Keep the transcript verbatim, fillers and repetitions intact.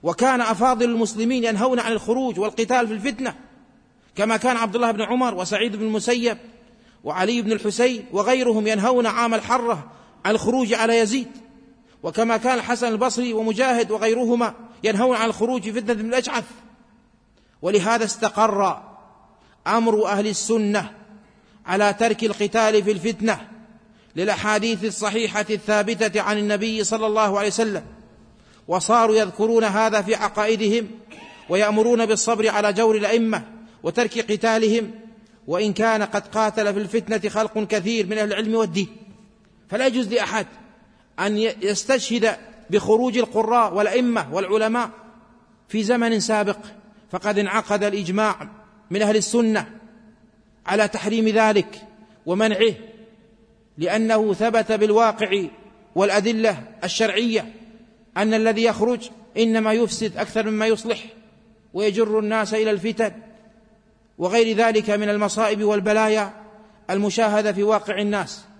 وكان أفاضل المسلمين ينهون عن الخروج والقتال في الفتنة، كما كان عبد الله بن عمر وسعيد بن المسيب وعلي بن الحسين وغيرهم ينهون عام الحرة عن الخروج على يزيد، وكما كان الحسن البصري ومجاهد وغيرهما ينهون عن الخروج في فتنة بن الأشعث. ولهذا استقر أمر أهل السنة على ترك القتال في الفتنة للأحاديث الصحيحة الثابتة عن النبي صلى الله عليه وسلم، وصاروا يذكرون هذا في عقائدهم ويأمرون بالصبر على جور الأئمة وترك قتالهم، وإن كان قد قاتل في الفتنة خلق كثير من أهل العلم والدين. فلا يجوز لأحد أن يستشهد بخروج القراء والأئمة والعلماء في زمن سابق، فقد انعقد الإجماع من أهل السنة على تحريم ذلك ومنعه، لأنه ثبت بالواقع والأدلة الشرعية أن الذي يخرج إنما يفسد أكثر مما يصلح ويجر الناس إلى الفتن وغير ذلك من المصائب والبلايا المشاهدة في واقع الناس.